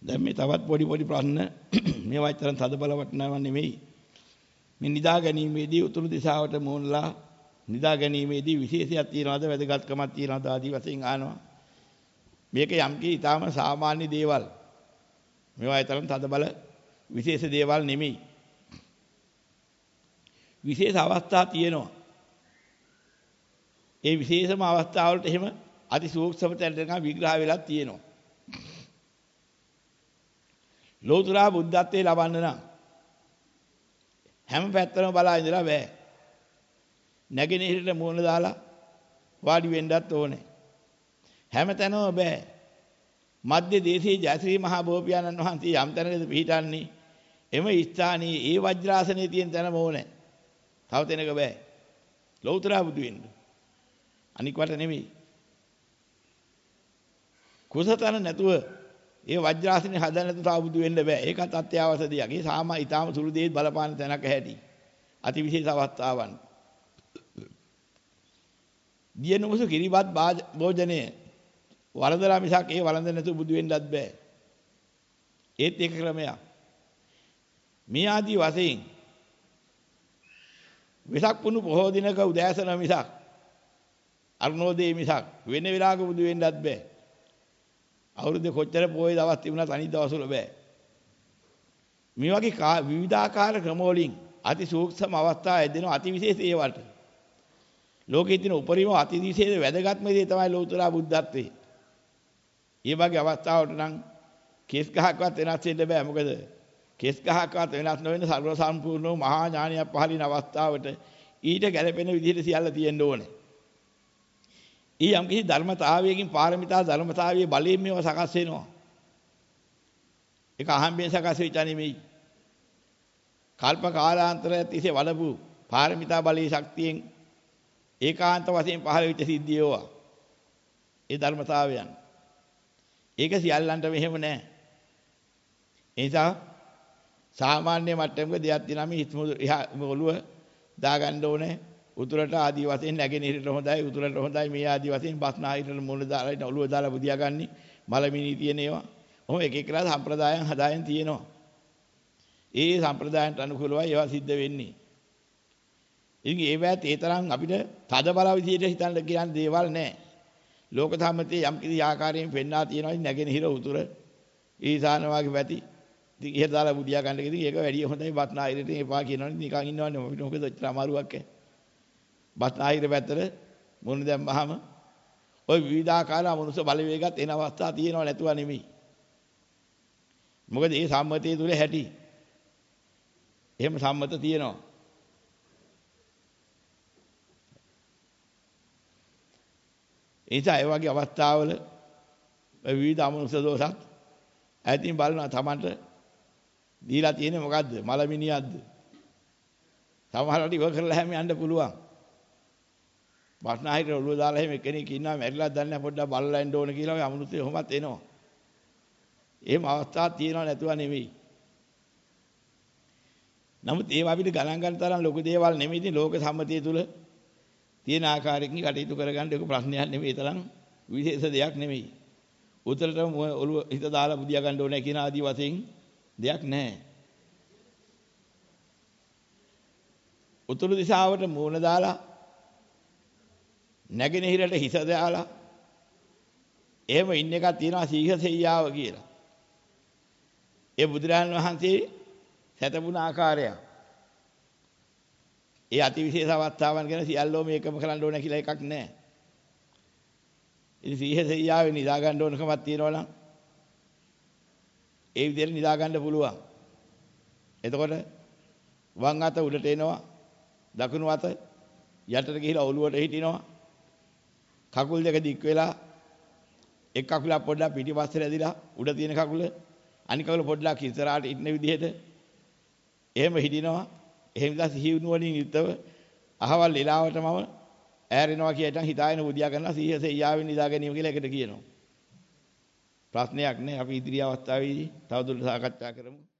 දැන් මේ තවත් පොඩි ප්‍රශ්න මේවා ඇත්තටම තද බල වටනව නෙමෙයි. මේ නිදා ගැනීමේදී උතුරු දිශාවට මූණලා නිදා ගැනීමේදී විශේෂයක් තියනවාද වැදගත්කමක් තියනවාද ආදී වශයෙන් අහනවා. මේක යම්කි ඊටාම සාමාන්‍ය දේවල්. මේවා ඇත්තටම තද බල විශේෂ දේවල් නෙමෙයි. විශේෂ අවස්ථා තියෙනවා. ඒ විශේෂම අවස්ථාවලට එහෙම අති සූක්ෂම තැනට විග්‍රහ වෙලා තියෙනවා. ලෝතර බුද්ධත්වයේ ලබන්න නම් හැම පැත්තම බලා ඉඳලා බෑ. නැගෙනහිරට මූණ දාලා වාඩි වෙන්නත් ඕනේ. හැම තැනම බෑ. මධ්‍ය දේශයේ ජයශ්‍රී මහා බෝපියාණන් වහන්සේ යම් තැනකද පිහිටන්නේ එම ස්ථානයේ ඒ වජ්‍රාසනයේ තියෙන තැනම ඕනේ. තව තැනක බෑ. ලෝතර බුදු වෙන්න. අනික් වට නෙමෙයි. කුසතන නැතුව ඒ වජ්‍රාසනේ හදන්න නැතුව තා බුදු වෙන්න බෑ. ඒකත් අත්‍යවශ්‍ය දෙයක්. ඒ ඊටාම සුළු දෙයක් බලපාන තැනක හැටි. අති විශේෂ අවස්ථාවන්. දියනොමසු කිරිබත් භෝජනයේ වළඳලා මිසක් ඒ වළඳ නැතුව බුදු වෙන්නත් බෑ. ඒත් ඒක ක්‍රමයක්. මේ ආදී වශයෙන් වෙසක් පුණු පොහෝ දිනක උදෑසන මිසක් අරුණෝදේ මිසක් වෙන වෙලාවක බුදු වෙන්නත් බෑ. අවුරුද්ද කොච්චර පොයේ දවස් තිබුණත් අනිත් දවස්වල බෑ. මේ වගේ විවිධාකාර ක්‍රම වලින් අති සූක්ෂම අවස්ථා ඇදෙන අති විශේෂ ඒවට. ලෝකයේ තියෙන උපරිම අති විශේෂ වැදගත්ම දේ තමයි ලෞතර බුද්ධත්වයේ. මේ වගේ අවස්ථාවට නම් කේස් ගහක්වත් වෙනස් වෙන්න බෑ. මොකද කේස් ගහක්වත් වෙනස් නොවන සර්ව සම්පූර්ණ මහා ඥානියක් පහළින අවස්ථාවට ඊට ගැළපෙන විදිහට සියල්ල තියෙන්න ඕනේ. යම් කිසි ධර්මතාවයකින් පාරමිතා ධර්මතාවයේ බලයෙන් මේව සකස් වෙනවා. ඒක අහම්බෙන් සකස් වෙච්ච නෙමෙයි. කල්ප කාලාන්තරයක් තිස්සේ වඩපු පාරමිතා බලයේ ශක්තියෙන් ඒකාන්ත වශයෙන් පහළ වෙච්ච සිද්ධියෝවා. ඒ ධර්මතාවයන්. ඒක සියල්ලන්ට මෙහෙම නෑ. ඒ නිසා සාමාන්‍ය මට්ටමක දෙයක් දිනම ඔළුව දාගන්න ඕනේ. උතුරට ආදී වශයෙන් නැගෙනහිරට හොඳයි උතුරට හොඳයි මේ ආදී වශයෙන් බස්නාහිරට මුල දාලා ඔළුව දාලා බුදියා ගන්නි මලමිනි තියෙන ඒවා. ඔහොම එක එකලා සම්ප්‍රදායන් හදායන් තියෙනවා. ඒ සම්ප්‍රදායන්ට අනුකූලවයි ඒවා සිද්ධ වෙන්නේ. ඉතින් ඒවත් ඒ තරම් අපිට තද බල විදියට හිතන්න කියන දේවල් නෑ. ලෝක සම්මතයේ යම් කිසි ආකාරයෙන් පෙන්වා තියෙනවා නැගෙනහිර උතුර ඊසාන වාගේ පැති. ඉතින් එහෙට දාලා බුදියා ගන්න ඉතින් ඒක වැඩි හොඳයි බස්නාහිරට එපා කියනවනේ නිකන් ඉන්නවනේ අපිට මොකද ඔච්චර අමාරුවක් ඈ. බස්නාහිර පැත්තට මොන දැම්මහම ওই විවිධාකාර මනුස්ස බලවේගات එන අවස්ථා තියෙනව නැතුව නෙමෙයි. මොකද මේ සම්මතයේ තුල හැටි. එහෙම සම්මත තියෙනවා. ඒ වගේ අවස්ථාවල විවිධ අමනුෂ්‍ය දෝෂත් ඇතින් බලනවා තමන්ට දීලා තියෙන්නේ මොකද්ද? මලමිනියක්ද? සමහරවිට ඉව කරලා හැම යන්න පුළුවන්. බස්නාහිර ඔළුව දාලා එහෙම කෙනෙක් ඉන්නවා මැරිලා දන්නේ පොඩ්ඩක් බලලා එන්න ඕන කියලා ඔය අමනුෂ්‍ය කොහොමත් එනවා. එහෙම අවස්ථා තියෙනව නැතුව නෙවෙයි. නමුත් ඒවා අපිට ගණන් ගන්න තරම් ලොකු දේවල් නෙමෙයි. ඉතින් ලෝක සම්මතිය තුල තියෙන ආකාරයකින් කටයුතු කරගන්න ඒක ප්‍රශ්නයක් නෙමෙයි. තරම් විශේෂ දෙයක් නෙමෙයි. උතරටම ඔළුව හිත දාලා බුදියා ගන්න ඕනේ කියන ආදී වශයෙන් දෙයක් නැහැ. උතුරු දිශාවට මූණ දාලා නැගෙනහිරට හිස දාලා එහෙම ඉන්න එකක් තියෙනවා සීහසෙයියාව කියලා. ඒ බුදුරජාණන් වහන්සේ සැතපුණ ආකාරය. ඒ අති විශේෂ අවස්ථාවන් ගැන සියල්ලෝ මේකම කරන්න ඕන කියලා එකක් නැහැ. ඉතින් සීහසෙයියාවේ නිදා ගන්න ඕනකමක් තියෙනවා නම් ඒ විදිහට නිදා ගන්න පුළුවන්. එතකොට වම් අත උඩට එනවා දකුණු අත යටට ගිහිලා ඔළුවට හිටිනවා. කකුල් දෙක දික් වෙලා එක් කකුලක් පොඩ්ඩක් පිටිපස්සට ඇදිලා උඩ තියෙන කකුල අනිත් කකුල පොඩ්ඩක් ඉස්සරහට ඉන්න විදිහට එහෙම හිටිනවා. එහෙම ඉඳලා සිහිනුවණින් යුක්තව අහවල් එලාවටම ඈරෙනවා කියලා හිතාගෙන බුදියා කරනවා සීහසෙයියාවෙන් නිදා ගැනීම කියලා එකට කියනවා. ප්‍රශ්නයක් නෑ. අපි ඉදිරි අවස්ථාවේදී තවදුරටත් සාකච්ඡා කරමු.